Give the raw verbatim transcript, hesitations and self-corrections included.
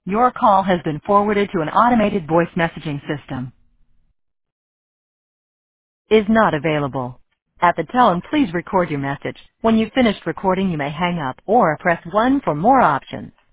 Your call has been forwarded to an automated voice messaging system. Is not available. At the tone, please record your message. When you've finished recording, you may hang up or press one for more options.